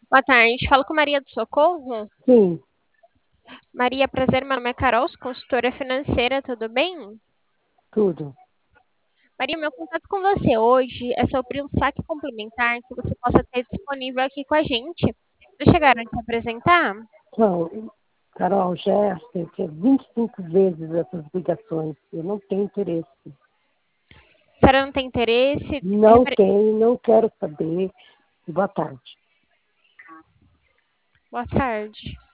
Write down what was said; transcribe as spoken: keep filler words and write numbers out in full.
Boa tarde, falo com Maria do Socorro. Sim, Maria, prazer, meu nome é Carol, sou consultora financeira, tudo bem? tudo. Maria, meu contato com você hoje é sobre um saque complementar que você possa ter disponível aqui com a gente. Já chegaram a te apresentar? Então, Carol, já é assim, que é vinte e cinco vezes essas ligações. Eu não tenho interesse. A senhora não tem interesse? Não Refer- tenho, não quero saber. Boa tarde. Boa tarde.